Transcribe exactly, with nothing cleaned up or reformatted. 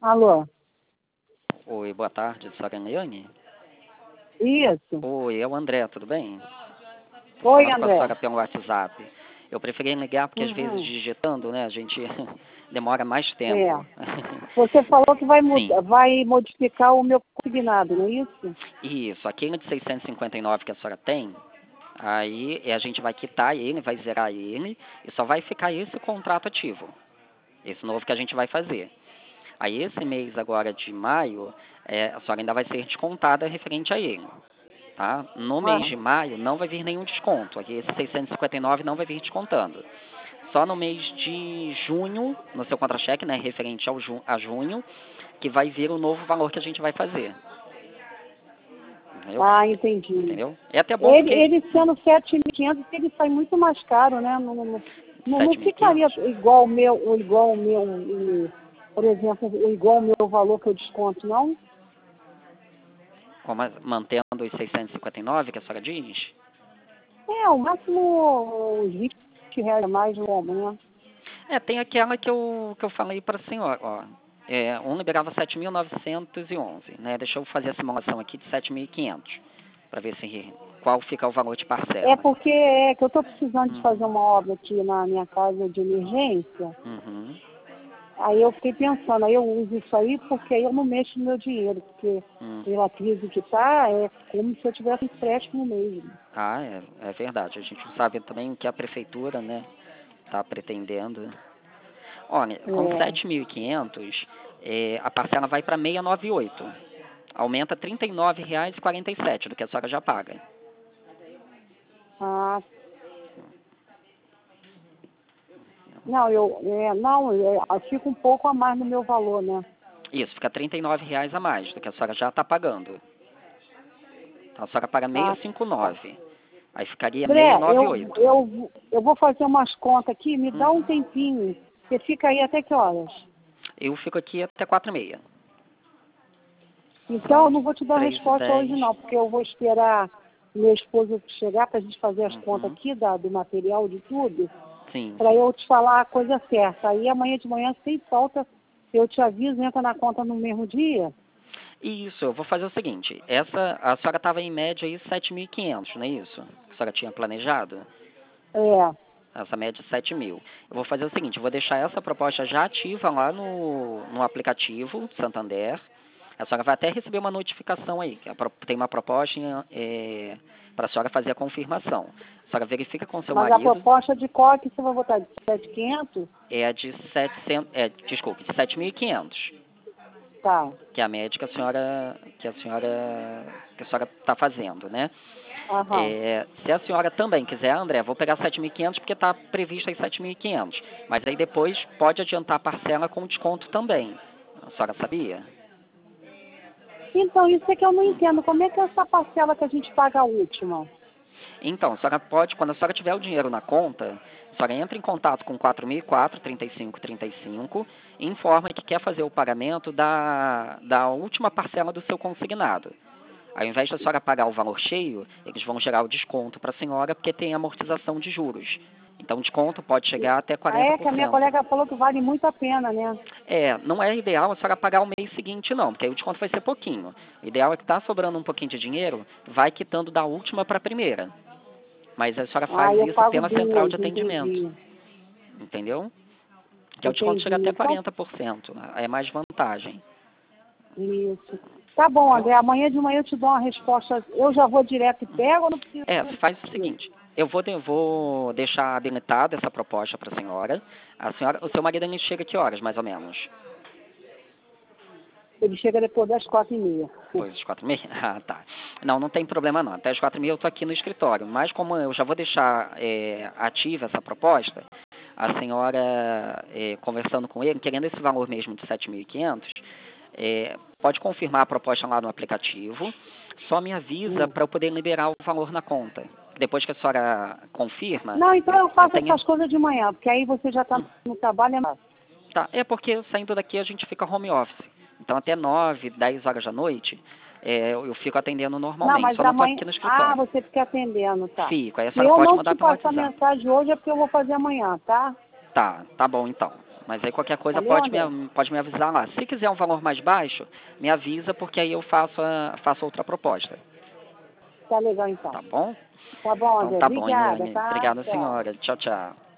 Alô? Oi, boa tarde, senhora Eliane? Isso. Oi, é o André, tudo bem? Oi, Falando com a André. senhora pelo WhatsApp. Eu preferi ligar porque às vezes Uhum. digitando, né, a gente demora mais É. tempo. Você falou que vai, Sim, mudar, vai modificar o meu consignado, não é isso? isso. Aquele de seiscentos e cinquenta e nove que a senhora tem, aí a gente vai quitar ele, vai zerar ele e só vai ficar esse contrato ativo. Esse novo que a gente vai fazer. Aí esse mês agora de maio, é, a senhora ainda vai ser descontada referente a ele. Tá? No mês Ah, de maio não vai vir nenhum desconto. Aqui esse seiscentos e cinquenta e nove não vai vir descontando. Só no mês de junho, no seu contra-cheque, né, referente ao ju a junho, que vai vir o novo valor que a gente vai fazer. Entendeu? ah, entendi. Entendeu? É até bom Ele, porque ele sendo sete mil e quinhentos, ele sai muito mais caro, né? Não, não, não, não não sete mil e ficaria quinhentos, igual o meu, o igual o meu, o- por exemplo, o igual o meu valor que eu desconto, não? como a- mantendo os seiscentos e cinquenta e nove que a senhora diz. É, o máximo uns vinte reais a mais no homem, né? É, tem aquela que eu, que eu falei para a senhora, ó. É, um liberava sete mil novecentos e onze, né? Deixa eu fazer a simulação aqui de sete mil e quinhentos, para ver se qual fica o valor de É parcela. porque é que eu estou precisando de fazer Uhum, uma obra aqui na minha casa de emergência. uhum, Aí eu fiquei pensando, aí eu uso isso aí porque aí eu não mexo no meu dinheiro, porque hum. pela crise que está, é como se eu tivesse empréstimo mesmo. Ah, é, é verdade. A gente não sabe também o que a prefeitura, né, está pretendendo. Olha, com É, sete mil e quinhentos, é, a parcela vai para seiscentos e noventa e oito. Aumenta R$ trinta e nove reais e quarenta e sete centavos do que a senhora já paga. ah, não, eu, é, não, é, eu fico um pouco a mais no meu valor, né? Isso, fica R$ trinta e nove reais a mais do que a senhora já está pagando. Então a senhora paga Ah, seiscentos e cinquenta e nove. Aí ficaria André, seiscentos e noventa e eu, oito. eu, eu vou fazer umas contas aqui, me dá um Uhum. tempinho. Você fica aí até que horas? Eu fico aqui até quatro e meia. Então, eu São não vou te dar três e resposta hoje dez. não, porque eu vou esperar meu esposo chegar para a gente fazer as contas Uhum. aqui da, do material, de tudo, Sim. para eu te falar a coisa certa. Aí amanhã de manhã, sem falta, eu te aviso, entra na conta no mesmo dia. Isso, eu vou fazer o seguinte. Essa, a senhora estava em média aí sete mil e quinhentos, não é isso? A senhora tinha planejado? É. Essa média de sete mil. Eu vou fazer o seguinte, eu vou deixar essa proposta já ativa lá no, no aplicativo Santander. A senhora vai até receber uma notificação aí, que a pro- tem uma proposta é, para a senhora fazer a confirmação. A senhora verifica com seu Mas a marido, proposta de qual que você vai botar? De sete mil e quinhentos? é a de setecentos, é, desculpe, de sete mil e quinhentos, Tá. que é a média que a senhora que a senhora que a senhora está fazendo, né? Aham. É, se a senhora também quiser, André, vou pegar sete mil e quinhentos porque está previsto aí sete mil e quinhentos. Mas aí depois pode adiantar a parcela com desconto também. A senhora sabia? Então, isso é que eu não Hum. entendo. Como é que é essa parcela que a gente paga a última? Então, a senhora pode, quando a senhora tiver o dinheiro na conta, a senhora entra em contato com quatro mil e quatro, trinta e cinco trinta e cinco e informa que quer fazer o pagamento da, da última parcela do seu consignado. Ao invés da senhora pagar o valor cheio, eles vão gerar o desconto para a senhora porque tem amortização de juros. Então o desconto pode chegar até Ah, é que a minha quarenta por cento. colega falou que vale muito a pena, né? É, não é ideal a senhora pagar o mês seguinte não, porque aí o desconto vai ser pouquinho. O ideal é que está sobrando um pouquinho de dinheiro, vai quitando da última para a primeira. Mas a senhora Ah, faz eu isso pago pela central de duas, atendimento, entendi. entendeu? Que o desconto chega Entendi. até Então, quarenta por cento, é mais vantagem. isso. Tá bom, André. Amanhã de manhã eu te dou uma resposta. Eu já vou direto e pego ou não preciso? É, faz o seguinte, eu vou, de- vou deixar habilitada essa proposta para a senhora. A senhora, o seu marido ele chega que horas, mais ou menos? Ele chega depois das quatro e meia. Depois das quatro e meia? Ah, tá. Não, não tem problema não. Até as quatro e meia eu estou aqui no escritório. Mas como eu já vou deixar é, ativa essa proposta, a senhora, é, conversando com ele, querendo esse valor mesmo de sete mil e quinhentos, é, pode confirmar a proposta lá no aplicativo. Só me avisa Hum. para eu poder liberar o valor na conta. Depois que a senhora confirma, Não, então eu, eu eu faço tenho... essas coisas de manhã, porque aí você já está Hum. no trabalho. É mais. Tá, é porque saindo daqui a gente fica home office. Então até nove, dez horas da noite, é, eu eu fico atendendo Não, normalmente, mas só não estou amanhã. aqui no Ah, escritório. você fica atendendo, tá. Fico, aí a Se senhora eu pode não mandar te pelo passar WhatsApp. mensagem hoje é porque eu vou fazer amanhã, tá? Tá, tá bom então. Mas aí qualquer coisa Valeu, pode André? me, pode me avisar lá. Se quiser um valor mais baixo, me avisa, porque aí eu faço, a, faço outra proposta. Tá legal, então. Tá bom? Tá bom, Então André. tá bom, Obrigada, Eliane. tá? Obrigada, Tchau. senhora. Tchau, tchau.